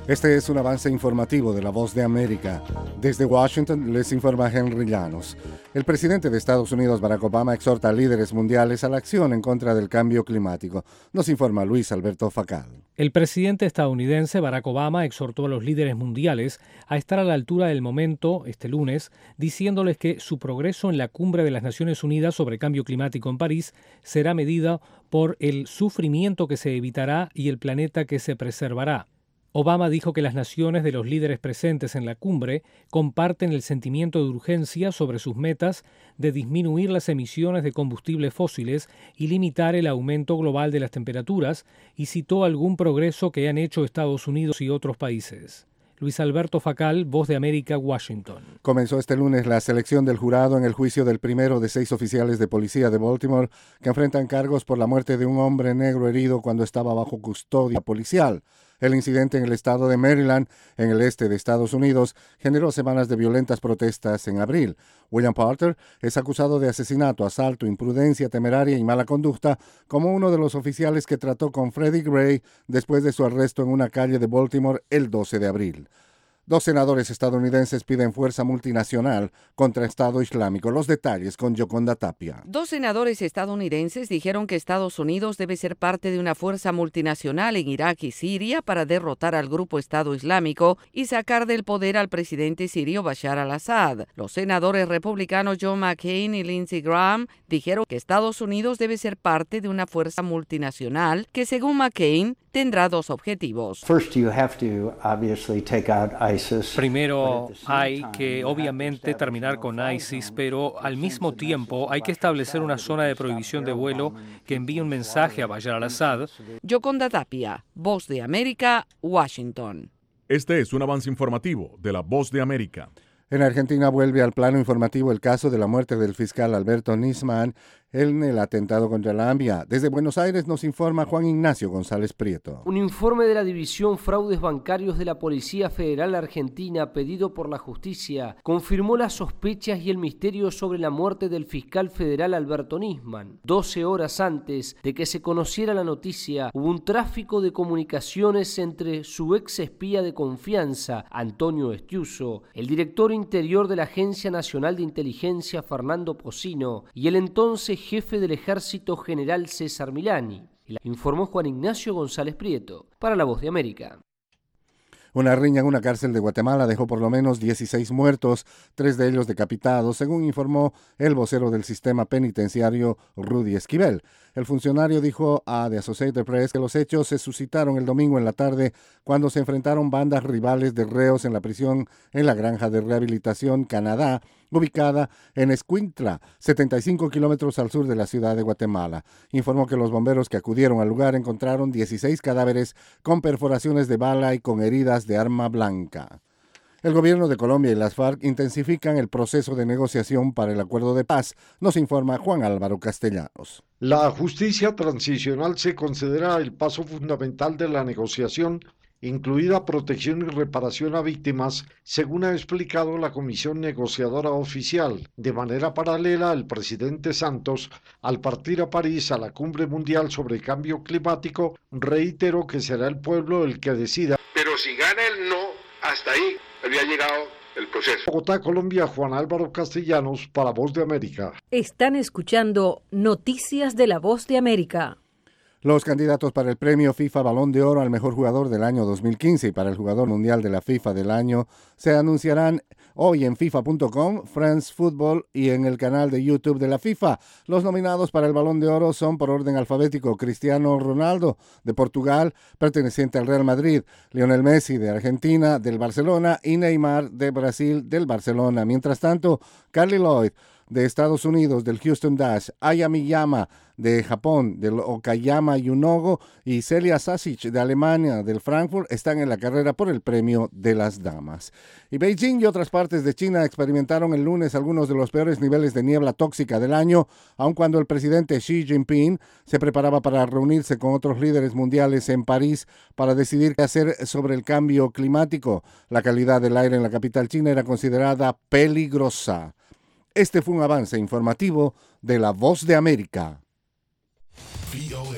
Este es un avance informativo de La Voz de América. Desde Washington les informa Henry Llanos. El presidente de Estados Unidos, Barack Obama, exhorta a líderes mundiales a la acción en contra del cambio climático. Nos informa Luis Alberto Facal. El presidente estadounidense Barack Obama exhortó a los líderes mundiales a estar a la altura del momento este lunes, diciéndoles que su progreso en la cumbre de las Naciones Unidas sobre cambio climático en París será medida por el sufrimiento que se evitará y el planeta que se preservará. Obama dijo que las naciones de los líderes presentes en la cumbre comparten el sentimiento de urgencia sobre sus metas de disminuir las emisiones de combustibles fósiles y limitar el aumento global de las temperaturas, y citó algún progreso que han hecho Estados Unidos y otros países. Luis Alberto Facal, Voz de América, Washington. Comenzó este lunes la selección del jurado en el juicio del primero de 6 oficiales de policía de Baltimore que enfrentan cargos por la muerte de un hombre negro herido cuando estaba bajo custodia policial. El incidente en el estado de Maryland, en el este de Estados Unidos, generó semanas de violentas protestas en abril. William Porter es acusado de asesinato, asalto, imprudencia temeraria y mala conducta como uno de los oficiales que trató con Freddie Gray después de su arresto en una calle de Baltimore el 12 de abril. 2 senadores estadounidenses piden fuerza multinacional contra Estado Islámico. Los detalles con Yoconda Tapia. 2 senadores estadounidenses dijeron que Estados Unidos debe ser parte de una fuerza multinacional en Irak y Siria para derrotar al grupo Estado Islámico y sacar del poder al presidente sirio Bashar al-Assad. Los senadores republicanos John McCain y Lindsey Graham dijeron que Estados Unidos debe ser parte de una fuerza multinacional que, según McCain, tendrá 2 objetivos. Primero, hay que obviamente terminar con ISIS, pero al mismo tiempo hay que establecer una zona de prohibición de vuelo que envíe un mensaje a Bashar al-Assad. Yoconda Tapia, Voz de América, Washington. Este es un avance informativo de La Voz de América. En Argentina vuelve al plano informativo el caso de la muerte del fiscal Alberto Nisman en el atentado contra la AMIA. Desde Buenos Aires nos informa Juan Ignacio González Prieto. Un informe de la División Fraudes Bancarios de la Policía Federal Argentina, pedido por la justicia, confirmó las sospechas y el misterio sobre la muerte del fiscal federal Alberto Nisman. 12 horas antes de que se conociera la noticia, hubo un tráfico de comunicaciones entre su ex espía de confianza, Antonio Estiuso, el director interior de la Agencia Nacional de Inteligencia, Fernando Pocino, y el entonces jefe del Ejército, general César Milani. Informó Juan Ignacio González Prieto, para La Voz de América. Una riña en una cárcel de Guatemala dejó por lo menos 16 muertos, 3 de ellos decapitados, según informó el vocero del sistema penitenciario, Rudy Esquivel. El funcionario dijo a The Associated Press que los hechos se suscitaron el domingo en la tarde cuando se enfrentaron bandas rivales de reos en la prisión en la Granja de Rehabilitación Canadá, ubicada en Escuintla, 75 kilómetros al sur de la ciudad de Guatemala. Informó que los bomberos que acudieron al lugar encontraron 16 cadáveres con perforaciones de bala y con heridas de arma blanca. El gobierno de Colombia y las FARC intensifican el proceso de negociación para el acuerdo de paz, nos informa Juan Álvaro Castellanos. La justicia transicional se considera el paso fundamental de la negociación, incluida protección y reparación a víctimas, según ha explicado la Comisión Negociadora Oficial. De manera paralela, el presidente Santos, al partir a París a la Cumbre Mundial sobre Cambio Climático, reiteró que será el pueblo el que decida. Pero si gana el no, hasta ahí había llegado el proceso. Bogotá, Colombia, Juan Álvaro Castellanos, para Voz de América. Están escuchando Noticias de La Voz de América. Los candidatos para el premio FIFA Balón de Oro al mejor jugador del año 2015 y para el jugador mundial de la FIFA del año se anunciarán hoy en FIFA.com, France Football y en el canal de YouTube de la FIFA. Los nominados para el Balón de Oro son por orden alfabético: Cristiano Ronaldo, de Portugal, perteneciente al Real Madrid; Lionel Messi, de Argentina, del Barcelona; y Neymar, de Brasil, del Barcelona. Mientras tanto, Carly Lloyd, de Estados Unidos, del Houston Dash; Aya Miyama, de Japón, del Okayama Yunogo; y Celia Sasic, de Alemania, del Frankfurt, están en la carrera por el premio de las damas. Y Beijing y otras partes de China experimentaron el lunes algunos de los peores niveles de niebla tóxica del año, aun cuando el presidente Xi Jinping se preparaba para reunirse con otros líderes mundiales en París para decidir qué hacer sobre el cambio climático. La calidad del aire en la capital china era considerada peligrosa. Este fue un avance informativo de La Voz de América. VOA